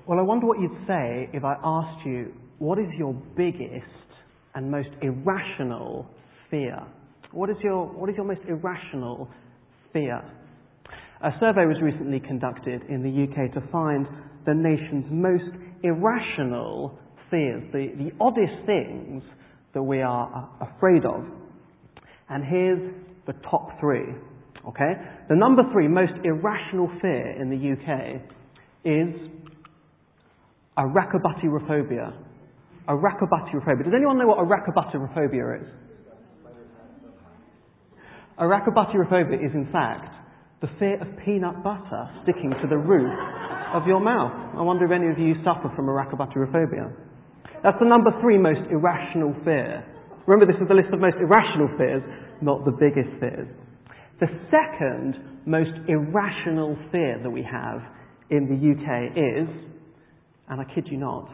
Well, I wonder what you'd say if I asked you, what is your biggest and most irrational fear? What is your most irrational fear? A survey was recently conducted in the UK to find the nation's most irrational fears, the oddest things that we are afraid of. And here's the top three. Okay? The number 3 most irrational fear in the UK is arachabaterophobia. Arachabaterophobia. Does anyone know what arachabaterophobia is? Arachabaterophobia is, in fact, the fear of peanut butter sticking to the roof of your mouth. I wonder if any of you suffer from arachabaterophobia. That's the number 3 most irrational fear. Remember, this is the list of most irrational fears, not the biggest fears. The second most irrational fear that we have in the UK is, and I kid you not,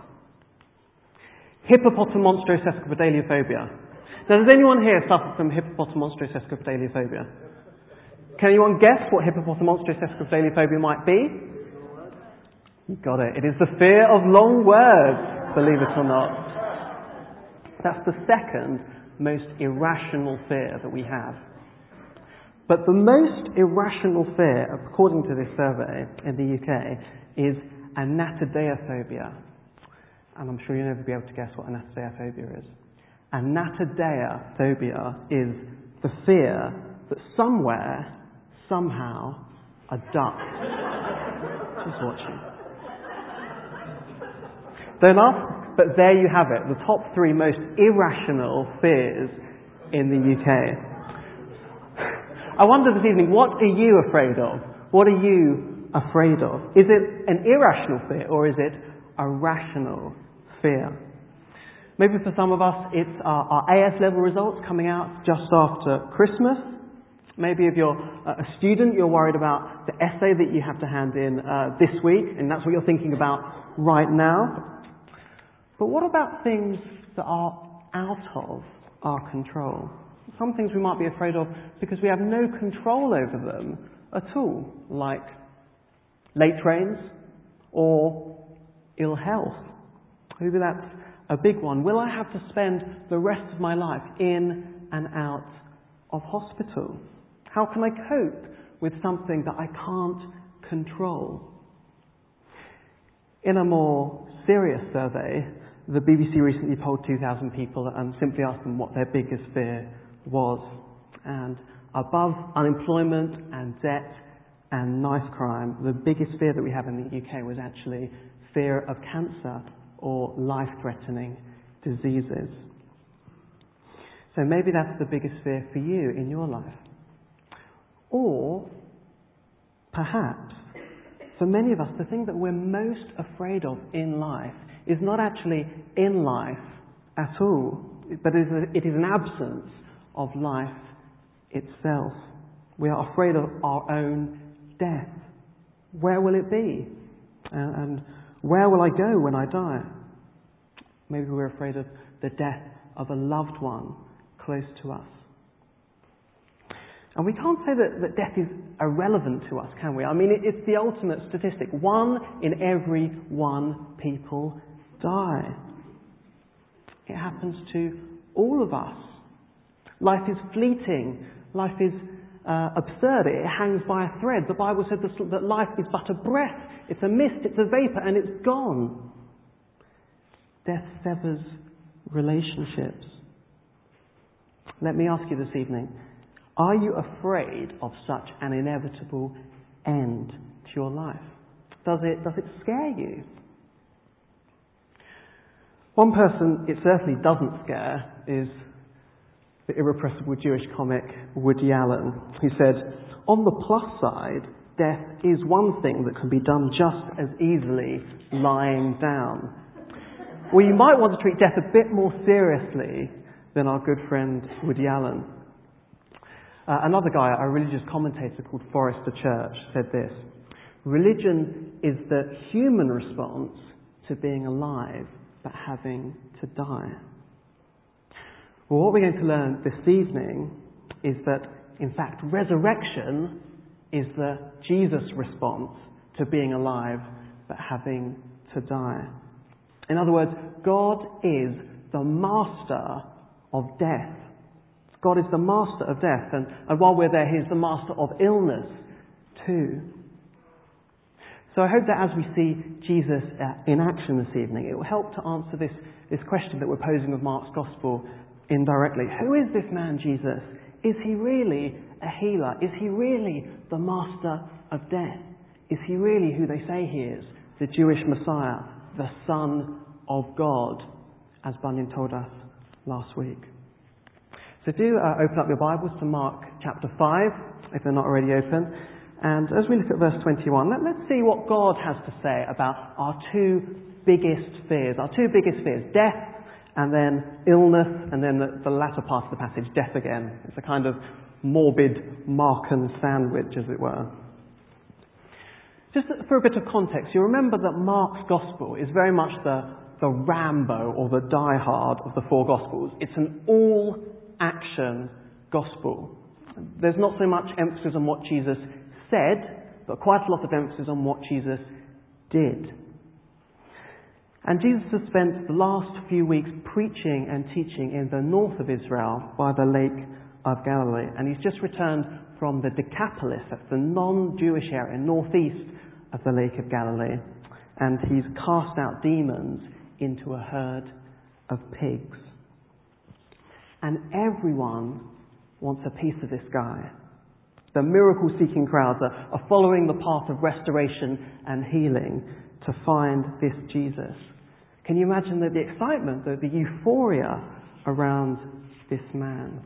hippopotamonstrosesquipedaliophobia. Now, does anyone here suffer from hippopotamonstrosesquipedaliophobia? Can anyone guess what hippopotamonstrosesquipedaliophobia might be? You got it. It is the fear of long words, believe it or not. That's the second most irrational fear that we have. But the most irrational fear, according to this survey in the UK, is anatodeophobia. And I'm sure you'll never be able to guess what anatodeophobia is. Anatodeophobia is the fear that somewhere, somehow, a duck is watching. Don't laugh, but there you have it, the top 3 most irrational fears in the UK. I wonder this evening, what are you afraid of? What are you afraid of? Is it an irrational fear or is it a rational fear? Maybe for some of us it's our AS level results coming out just after Christmas. Maybe if you're a student, you're worried about the essay that you have to hand in this week, and that's what you're thinking about right now. But what about things that are out of our control? Some things we might be afraid of because we have no control over them at all, like late trains or ill health. Maybe that's a big one. Will I have to spend the rest of my life in and out of hospital? How can I cope with something that I can't control? In a more serious survey, the BBC recently polled 2,000 people and simply asked them what their biggest fear was. And above unemployment and debt and knife crime, the biggest fear that we have in the UK was actually fear of cancer or life-threatening diseases. So maybe that's the biggest fear for you in your life. Or perhaps, for many of us, the thing that we're most afraid of in life is not actually in life at all, but it is an absence of life itself. We are afraid of our own death. Where will it be? And where will I go when I die? Maybe we're afraid of the death of a loved one close to us. And we can't say that death is irrelevant to us, can we? I mean, it's the ultimate statistic. 1 in every 1 people die. It happens to all of us. Life is fleeting. Life is absurd. It hangs by a thread. The Bible said that life is but a breath. It's a mist, it's a vapour, and it's gone. Death severs relationships. Let me ask you this evening, are you afraid of such an inevitable end to your life? Does it scare you? One person it certainly doesn't scare is the irrepressible Jewish comic Woody Allen, who said, "On the plus side, death is one thing that can be done just as easily lying down." Well, you might want to treat death a bit more seriously than our good friend Woody Allen. Another guy, a religious commentator called Forrester Church, said this: "Religion is the human response to being alive but having to die." Well, what we're going to learn this evening is that, in fact, resurrection is the Jesus response to being alive but having to die. In other words, God is the master of death. God is the master of death, and while we're there, He's the master of illness too. So I hope that as we see Jesus in action this evening, it will help to answer this question that we're posing with Mark's Gospel indirectly. Who is this man, Jesus? Is He really a healer? Is He really the master of death? Is He really who they say He is, the Jewish Messiah, the Son of God, as Bunyan told us last week? So do open up your Bibles to Mark chapter 5, if they're not already open. And as we look at verse 21, let's see what God has to say about our two biggest fears. Our two biggest fears, death and then illness, and then the latter part of the passage, death again. It's a kind of morbid Markan sandwich, as it were. Just for a bit of context, you remember that Mark's Gospel is very much the Rambo or the Die Hard of the four Gospels. It's an all-action Gospel. There's not so much emphasis on what Jesus said, but quite a lot of emphasis on what Jesus did. And Jesus has spent the last few weeks preaching and teaching in the north of Israel by the Lake of Galilee. And He's just returned from the Decapolis, that's the non-Jewish area northeast of the Lake of Galilee. And He's cast out demons into a herd of pigs. And everyone wants a piece of this guy. The miracle-seeking crowds are following the path of restoration and healing to find this Jesus. Can you imagine the excitement, the euphoria around this man?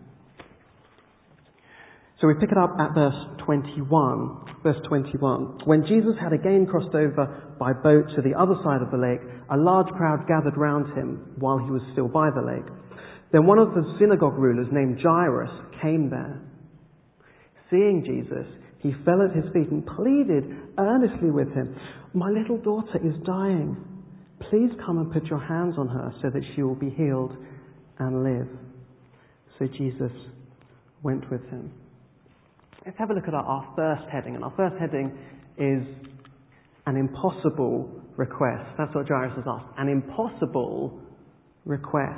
So we pick it up at verse 21. Verse 21. When Jesus had again crossed over by boat to the other side of the lake, a large crowd gathered round Him while He was still by the lake. Then one of the synagogue rulers named Jairus came there. Seeing Jesus, he fell at His feet and pleaded earnestly with Him, "My little daughter is dying. Please come and put your hands on her so that she will be healed and live." So Jesus went with him. Let's have a look at our first heading. And our first heading is an impossible request. That's what Jairus has asked. An impossible request.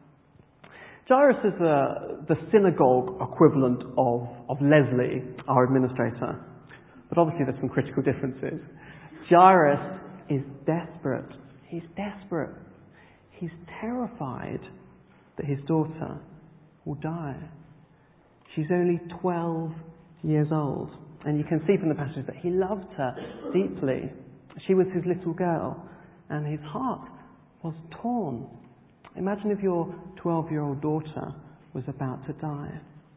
Jairus is the synagogue equivalent of Leslie, our administrator. But obviously there's some critical differences. Jairus is desperate. He's desperate. He's terrified that his daughter will die. She's only 12 years old. And you can see from the passage that he loved her deeply. She was his little girl. And his heart was torn. Imagine if your 12-year-old daughter was about to die.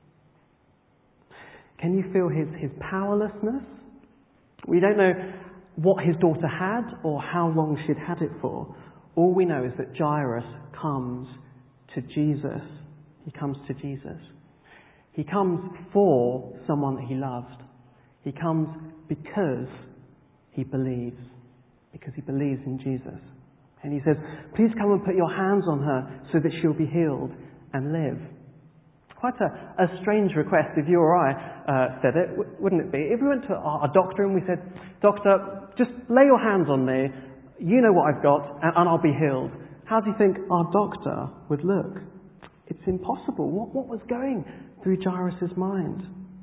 Can you feel his powerlessness? We don't know what his daughter had or how long she'd had it for. All we know is that Jairus comes to Jesus. He comes to Jesus. He comes for someone that he loved. He comes because he believes. Because he believes in Jesus. And he says, "Please come and put your hands on her so that she'll be healed and live." Quite a strange request if you or I said it, wouldn't it be? If we went to our doctor and we said, "Doctor, just lay your hands on me, you know what I've got, and I'll be healed." How do you think our doctor would look? It's impossible. What was going through Jairus' mind?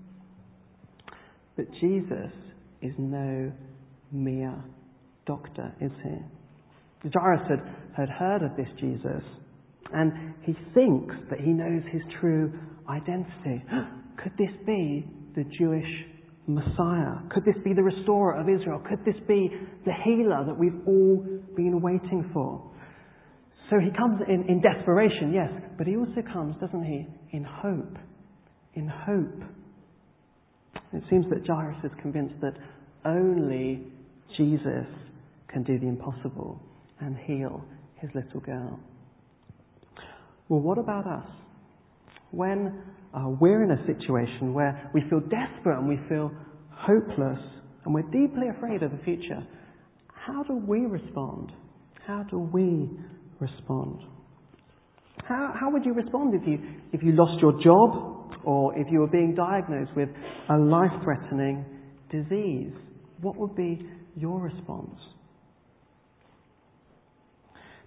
But Jesus is no mere doctor, is he? Jairus had heard of this Jesus, and he thinks that he knows his true identity. Could this be the Jewish Messiah? Could this be the restorer of Israel? Could this be the healer that we've all been waiting for? So he comes in desperation, yes, but he also comes, doesn't he, in hope. In hope. It seems that Jairus is convinced that only Jesus can do the impossible and heal his little girl. Well, what about us? When we're in a situation where we feel desperate and we feel hopeless and we're deeply afraid of the future, how do we respond? How do we respond? How would you respond if you lost your job or if you were being diagnosed with a life-threatening disease? What would be your response?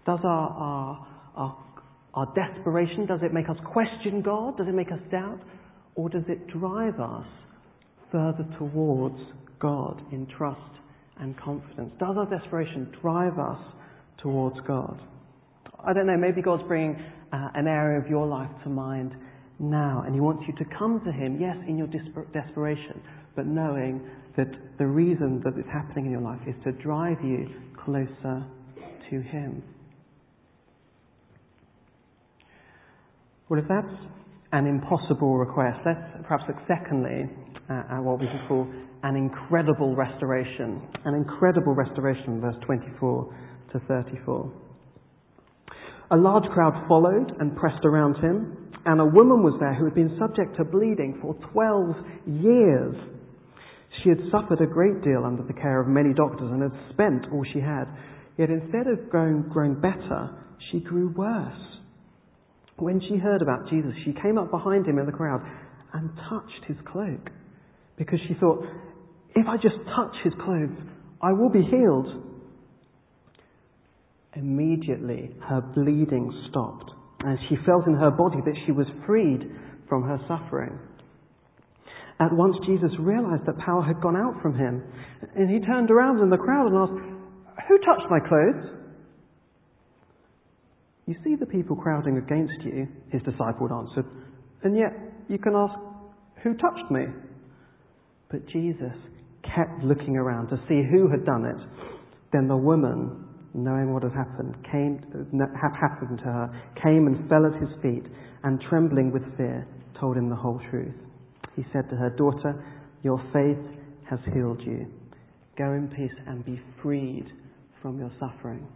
Does our desperation, does it make us question God? Does it make us doubt? Or does it drive us further towards God in trust and confidence? Does our desperation drive us towards God? I don't know, maybe God's bringing an area of your life to mind now, and He wants you to come to Him, yes, in your desperation, but knowing that the reason that it's happening in your life is to drive you closer to Him. Well, if that's an impossible request, let's perhaps look secondly at what we can call an incredible restoration. An incredible restoration, verse 24 to 34. A large crowd followed and pressed around Him, and a woman was there who had been subject to bleeding for 12 years. She had suffered a great deal under the care of many doctors and had spent all she had. Yet instead of growing better, she grew worse. When she heard about Jesus, she came up behind Him in the crowd and touched His cloak, because she thought, if I just touch His clothes, I will be healed. Immediately, her bleeding stopped, and she felt in her body that she was freed from her suffering. At once Jesus realized that power had gone out from Him, and He turned around in the crowd and asked, "Who touched my clothes?" "You see the people crowding against you," His disciple answered, "and yet you can ask, 'Who touched me?'" But Jesus kept looking around to see who had done it. Then the woman, knowing what had happened to her, came and fell at His feet, and trembling with fear, told Him the whole truth. He said to her, "Daughter, your faith has healed you. Go in peace and be freed from your suffering."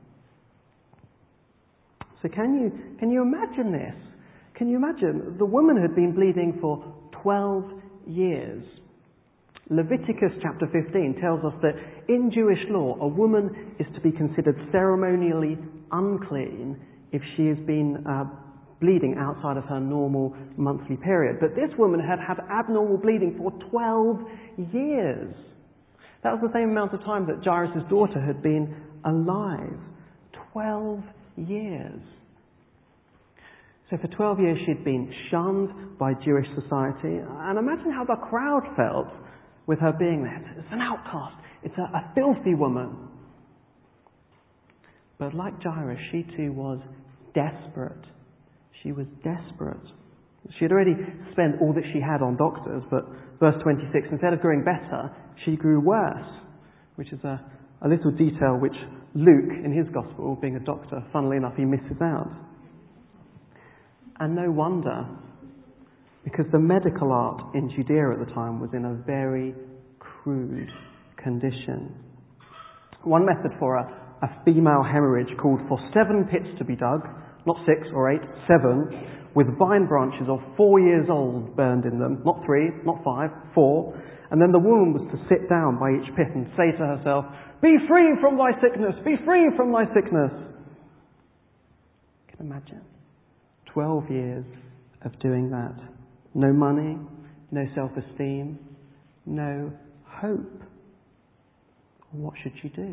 So can you imagine this? Can you imagine? The woman had been bleeding for 12 years. Leviticus chapter 15 tells us that in Jewish law, a woman is to be considered ceremonially unclean if she has been bleeding outside of her normal monthly period. But this woman had had abnormal bleeding for 12 years. That was the same amount of time that Jairus' daughter had been alive. 12 years. So for 12 years she'd been shunned by Jewish society. And imagine how the crowd felt with her being there. It's an outcast. It's a filthy woman. But like Jairus, she too was desperate. She was desperate. She had already spent all that she had on doctors, but verse 26, instead of growing better, she grew worse, which is a little detail which Luke, in his gospel, being a doctor, funnily enough, he misses out. And no wonder, because the medical art in Judea at the time was in a very crude condition. One method for a female hemorrhage called for 7 pits to be dug, not 6 or 8, 7, with vine branches of 4 years old burned in them, not 3, not 5, 4. And then the woman was to sit down by each pit and say to herself, "Be free from thy sickness, be free from thy sickness." You can imagine. 12 years of doing that. No money, no self-esteem, no hope. What should she do?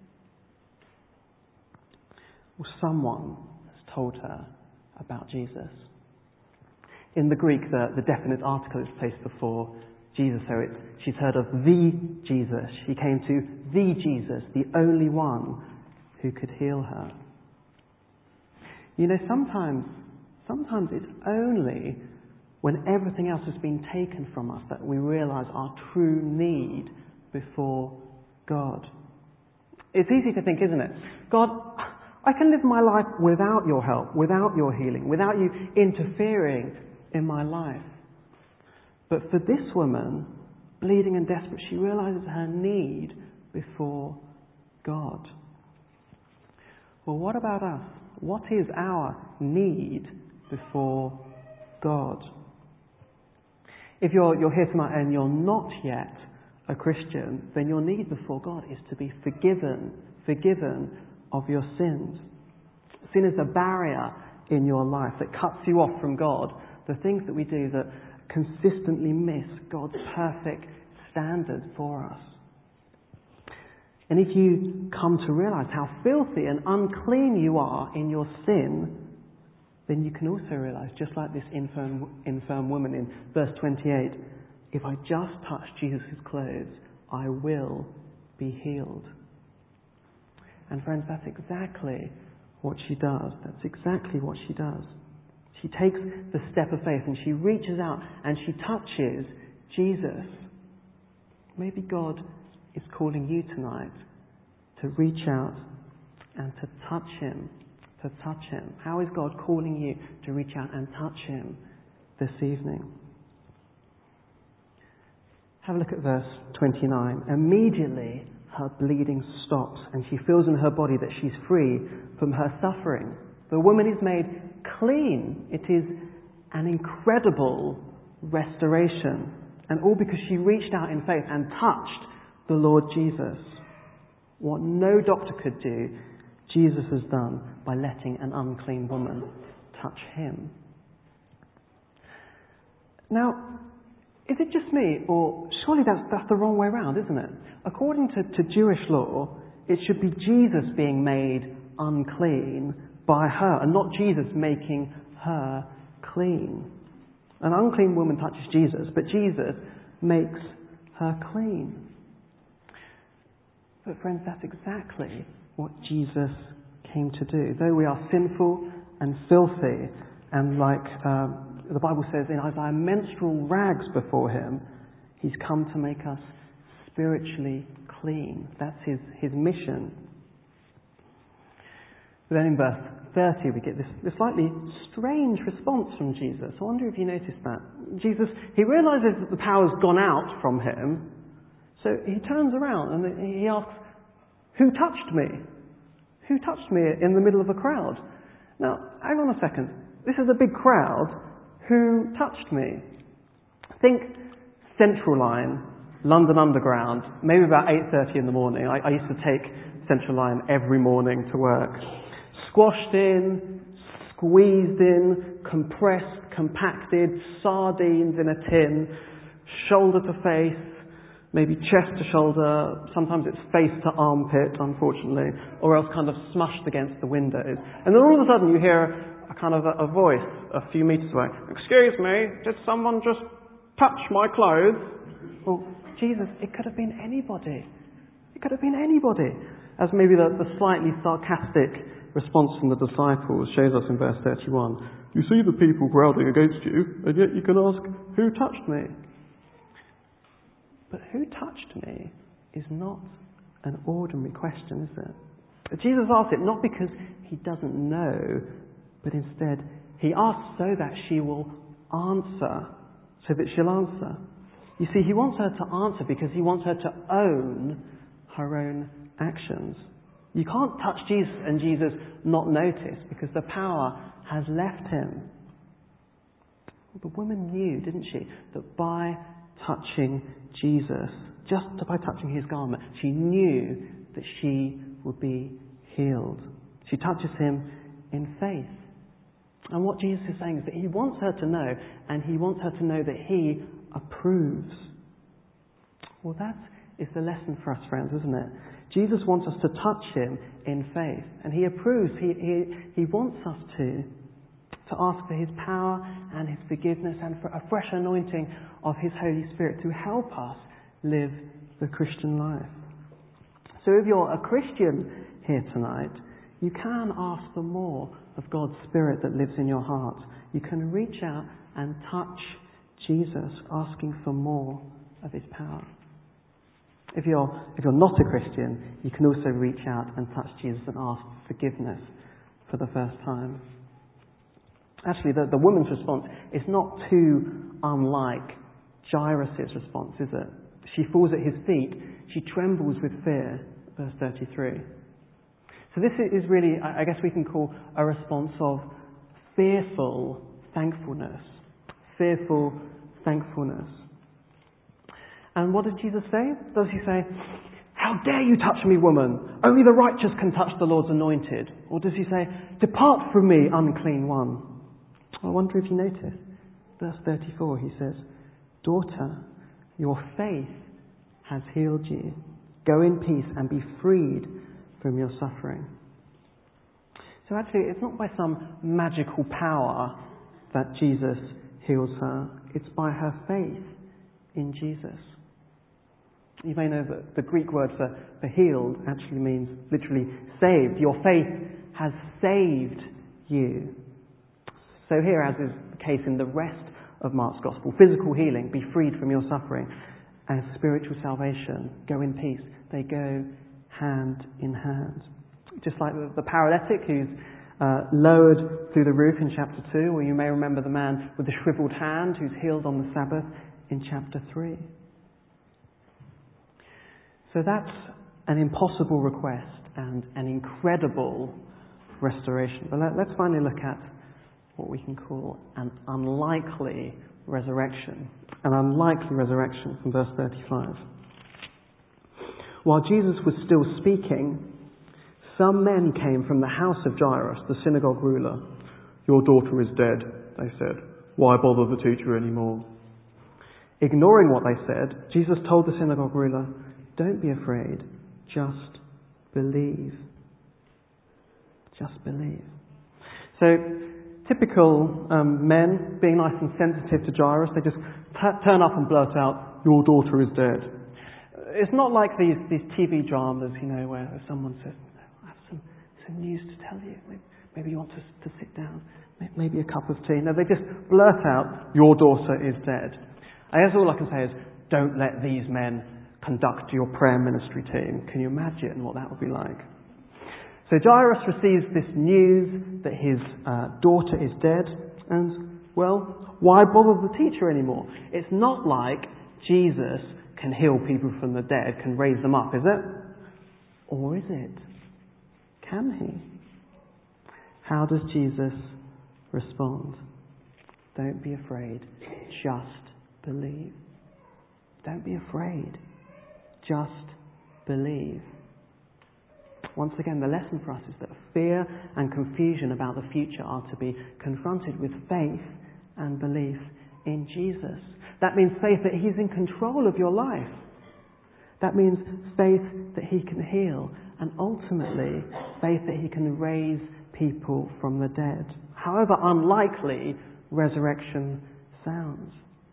Well, someone has told her about Jesus. In the Greek, the definite article is placed before Jesus, so she's heard of the Jesus. She came to the Jesus, the only one who could heal her. You know, sometimes it's only when everything else has been taken from us that we realise our true need before God. It's easy to think, isn't it? God, I can live my life without your help, without your healing, without you interfering in my life. But for this woman, bleeding and desperate, she realises her need before God. Well, what about us? What is our need before God? If you're here tonight and you're not yet a Christian, then your need before God is to be forgiven of your sins. Sin is a barrier in your life that cuts you off from God. The things that we do that consistently miss God's perfect standard for us. And if you come to realize how filthy and unclean you are in your sin, then you can also realize, just like this infirm woman in verse 28, if I just touch Jesus' clothes, I will be healed. And friends, that's exactly what she does. That's exactly what she does. She takes the step of faith and she reaches out and she touches Jesus. Maybe God is calling you tonight to reach out and to touch Him. To touch Him. How is God calling you to reach out and touch Him this evening? Have a look at verse 29. Immediately her bleeding stops and she feels in her body that she's free from her suffering. The woman is made clean. It is an incredible restoration. And all because she reached out in faith and touched the Lord Jesus. What no doctor could do, Jesus has done by letting an unclean woman touch Him. Now, is it just me, or surely that's the wrong way around, isn't it? According to Jewish law, it should be Jesus being made unclean by her, and not Jesus making her clean. An unclean woman touches Jesus, but Jesus makes her clean. But friends, that's exactly what Jesus came to do. Though we are sinful and filthy, and like the Bible says in Isaiah, menstrual rags before Him, He's come to make us spiritually clean. That's His mission. But then in verse 30 we get this slightly strange response from Jesus. I wonder if you noticed that. Jesus, He realises that the power's gone out from Him, so He turns around and He asks, who touched me? Who touched me in the middle of a crowd? Now, hang on a second. This is a big crowd. Who touched me? Think Central Line, London Underground, maybe about 8:30 in the morning. I used to take Central Line every morning to work. Squashed in, squeezed in, compressed, compacted, sardines in a tin, shoulder to face, maybe chest to shoulder, sometimes it's face to armpit, unfortunately, or else kind of smushed against the windows. And then all of a sudden you hear a kind of a voice a few metres away. Excuse me, did someone just touch my clothes? Well, Jesus, it could have been anybody. It could have been anybody. As maybe the slightly sarcastic response from the disciples shows us in verse 31. You see the people crowding against you, and yet you can ask, who touched me? But who touched me is not an ordinary question, is it? But Jesus asks it not because He doesn't know, but instead He asks so that she will answer, so that she'll answer. You see, He wants her to answer because He wants her to own her own actions. You can't touch Jesus and Jesus not notice because the power has left Him. The woman knew, didn't she, that by touching Jesus, just by touching His garment, she knew that she would be healed. She touches Him in faith. And what Jesus is saying is that He wants her to know, and He wants her to know that He approves. Well, that is the lesson for us, friends, isn't it? Jesus wants us to touch Him in faith, and He approves. He wants us to ask for His power and His forgiveness and for a fresh anointing of His Holy Spirit to help us live the Christian life. So if you're a Christian here tonight, you can ask for more of God's Spirit that lives in your heart. You can reach out and touch Jesus, asking for more of His power. If you're not a Christian, you can also reach out and touch Jesus and ask forgiveness for the first time. Actually, the woman's response is not too unlike Jairus' response, is it? She falls at His feet. She trembles with fear, verse 33. So this is really, I guess we can call a response of fearful thankfulness. Fearful thankfulness. And what does Jesus say? Does He say, how dare you touch me, woman? Only the righteous can touch the Lord's anointed. Or does He say, depart from me, unclean one? I wonder if you notice. Verse 34, He says, daughter, your faith has healed you. Go in peace and be freed from your suffering. So actually, it's not by some magical power that Jesus heals her. It's by her faith in Jesus. You may know that the Greek word for healed actually means literally saved. Your faith has saved you. So here, as is the case in the rest of Mark's Gospel, physical healing, be freed from your suffering, and spiritual salvation, go in peace. They go hand in hand. Just like the paralytic who's lowered through the roof in chapter 2, or you may remember the man with the shriveled hand who's healed on the Sabbath in chapter 3. So that's an impossible request and an incredible restoration. But let's finally look at what we can call an unlikely resurrection. An unlikely resurrection from verse 35. While Jesus was still speaking, some men came from the house of Jairus, the synagogue ruler. "Your daughter is dead," they said. "Why bother the teacher anymore?" Ignoring what they said, Jesus told the synagogue ruler, "Don't be afraid, just believe." Just believe. So, typical men, being nice and sensitive to Jairus, they just turn up and blurt out, "Your daughter is dead." It's not like these TV dramas, where someone says, "I have some news to tell you. Maybe you want to sit down. Maybe a cup of tea." No, they just blurt out, "Your daughter is dead." I guess all I can say is, don't let these men conduct your prayer ministry team. Can you imagine what that would be like? So Jairus receives this news that his daughter is dead, and, well, why bother the teacher anymore? It's not like Jesus can heal people from the dead, can raise them up, is it? Or is it? Can he? How does Jesus respond? Don't be afraid, just believe. Don't be afraid, just believe. Once again, the lesson for us is that fear and confusion about the future are to be confronted with faith and belief in Jesus. That means faith that He's in control of your life. That means faith that He can heal, and ultimately faith that He can raise people from the dead. However unlikely resurrection sounds.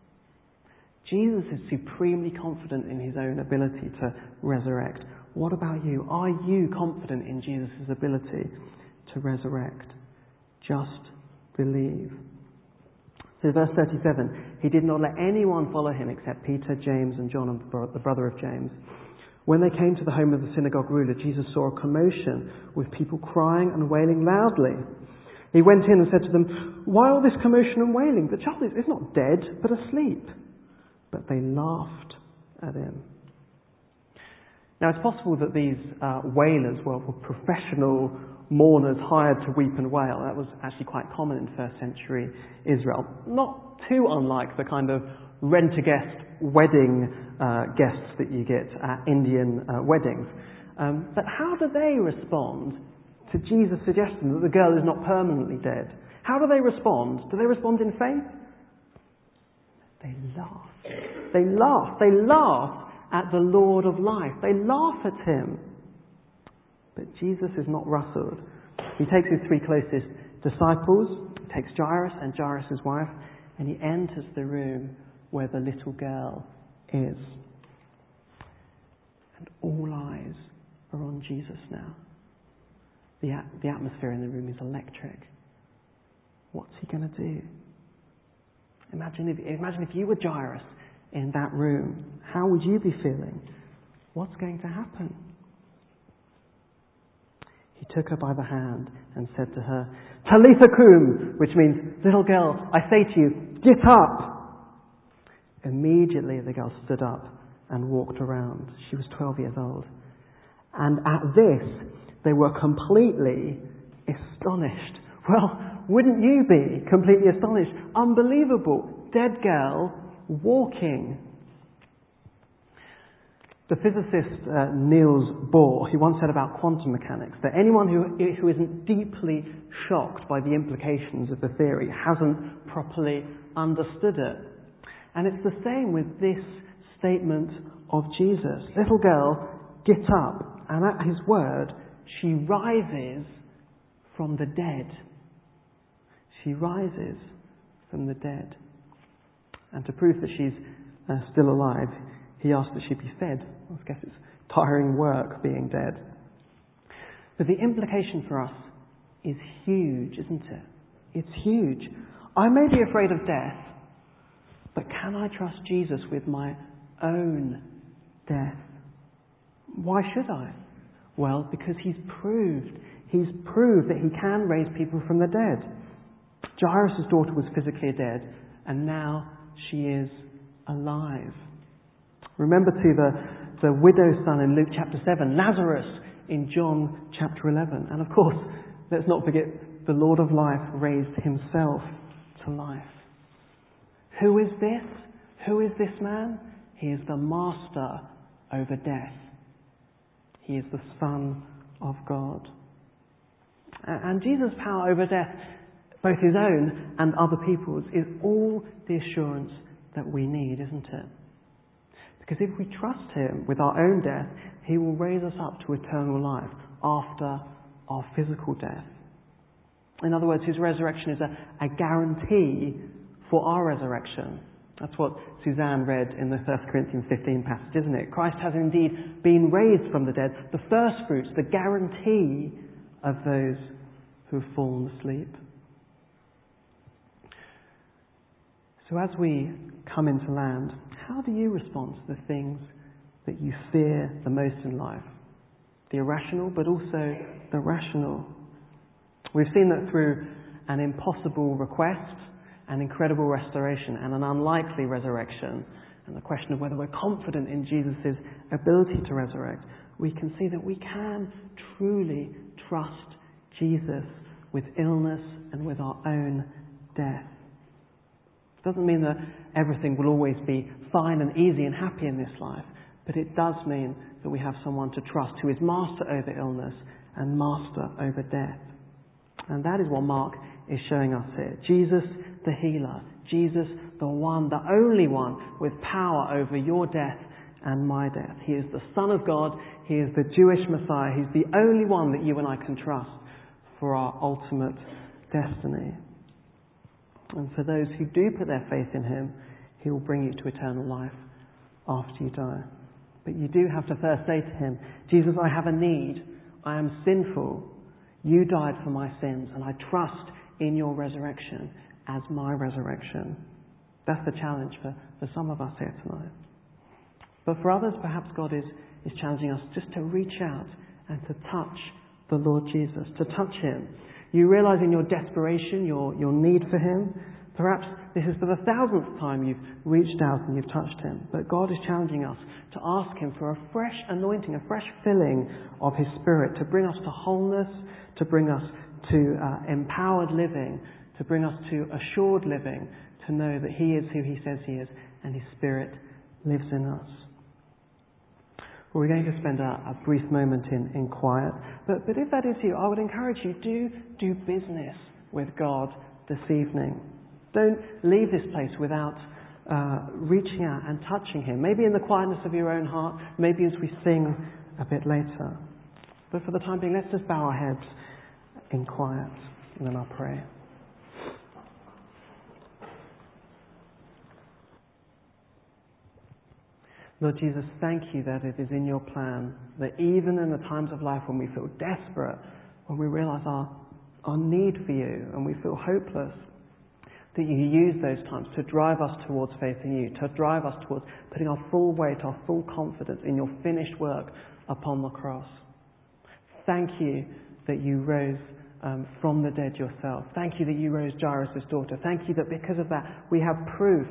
Jesus is supremely confident in His own ability to resurrect. What about you? Are you confident in Jesus' ability to resurrect? Just believe. So verse 37, He did not let anyone follow Him except Peter, James and John, the brother of James. When they came to the home of the synagogue ruler, Jesus saw a commotion with people crying and wailing loudly. He went in and said to them, "Why all this commotion and wailing? The child is not dead, but asleep." But they laughed at Him. Now, it's possible that these wailers were professional mourners hired to weep and wail. That was actually quite common in first century Israel. Not too unlike the kind of rent-a-guest wedding guests that you get at Indian weddings. But how do they respond to Jesus' suggestion that the girl is not permanently dead? How do they respond? Do they respond in faith? They laugh. They laugh. They laugh at the Lord of life. They laugh at Him. But Jesus is not rustled. He takes His three closest disciples, he takes Jairus and Jairus' wife, and He enters the room where the little girl is. And all eyes are on Jesus now. The atmosphere in the room is electric. What's He going to do? Imagine if you were Jairus in that room. How would you be feeling? What's going to happen? He took her by the hand and said to her, "Talitha kum," which means, "Little girl, I say to you, get up." Immediately the girl stood up and walked around. She was 12 years old. And at this, they were completely astonished. Well, wouldn't you be completely astonished? Unbelievable. Dead girl walking. The physicist Niels Bohr, he once said about quantum mechanics that anyone who isn't deeply shocked by the implications of the theory hasn't properly understood it. And it's the same with this statement of Jesus. Little girl, get up. And at his word, she rises from the dead. She rises from the dead. And to prove that she's still alive, he asked that she be fed. I guess it's tiring work being dead. But the implication for us is huge, isn't it? It's huge. I may be afraid of death, but can I trust Jesus with my own death? Why should I? Well, because he's proved that he can raise people from the dead. Jairus' daughter was physically dead, and now she is alive. Remember to the widow's son in Luke chapter 7, Lazarus in John chapter 11. And of course, let's not forget the Lord of life raised himself to life. Who is this? Who is this man? He is the master over death. He is the Son of God. And Jesus' power over death, both his own and other people's, is all the assurance that we need, isn't it? Because if we trust him with our own death, he will raise us up to eternal life after our physical death. In other words, his resurrection is a guarantee for our resurrection. That's what Suzanne read in the 1 Corinthians 15 passage, isn't it? Christ has indeed been raised from the dead, the first fruits, the guarantee of those who have fallen asleep. So as we come into land, how do you respond to the things that you fear the most in life? The irrational, but also the rational. We've seen that through an impossible request, an incredible restoration, and an unlikely resurrection, and the question of whether we're confident in Jesus' ability to resurrect, we can see that we can truly trust Jesus with illness and with our own death. It doesn't mean that everything will always be fine and easy and happy in this life, but it does mean that we have someone to trust who is master over illness and master over death. And that is what Mark is showing us here. Jesus the healer. Jesus the one, the only one with power over your death and my death. He is the Son of God. He is the Jewish Messiah. He's the only one that you and I can trust for our ultimate destiny. And for those who do put their faith in him, he will bring you to eternal life after you die. But you do have to first say to him, Jesus, I have a need. I am sinful. You died for my sins, and I trust in your resurrection as my resurrection. That's the challenge for some of us here tonight. But for others, perhaps God is challenging us just to reach out and to touch the Lord Jesus, to touch him. You realize in your desperation, your need for him. Perhaps this is for the 1,000th time you've reached out and you've touched him. But God is challenging us to ask him for a fresh anointing, a fresh filling of his Spirit to bring us to wholeness, to bring us to empowered living, to bring us to assured living, to know that he is who he says he is and his Spirit lives in us. Well, we're going to spend a brief moment in quiet. But if that is you, I would encourage you, do business with God this evening. Don't leave this place without reaching out and touching him. Maybe in the quietness of your own heart, maybe as we sing a bit later. But for the time being, let's just bow our heads in quiet and then I'll pray. Lord Jesus, thank you that it is in your plan that even in the times of life when we feel desperate, when we realize our need for you and we feel hopeless, that you use those times to drive us towards faith in you, to drive us towards putting our full weight, our full confidence in your finished work upon the cross. Thank you that you rose from the dead yourself. Thank you that you rose Jairus' daughter. Thank you that because of that we have proof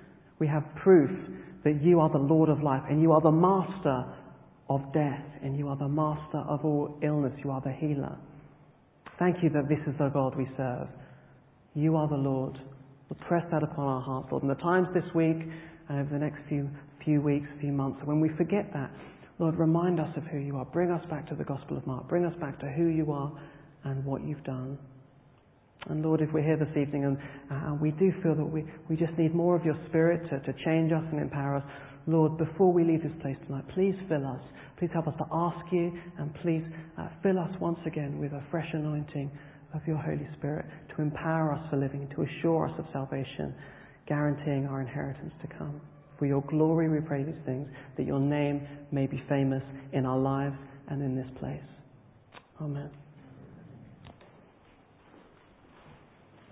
that you are the Lord of life and you are the master of death and you are the master of all illness. You are the healer. Thank you that this is the God we serve. You are the Lord. We'll press that upon our hearts, Lord. And the times this week and over the next few weeks, few months, when we forget that, Lord, remind us of who you are. Bring us back to the Gospel of Mark. Bring us back to who you are and what you've done. And Lord, if we're here this evening and we do feel that we just need more of your Spirit to change us and empower us, Lord, before we leave this place tonight, please fill us. Please help us to ask you, and please fill us once again with a fresh anointing of your Holy Spirit to empower us for living, to assure us of salvation, guaranteeing our inheritance to come. For your glory we pray these things, that your name may be famous in our lives and in this place. Amen.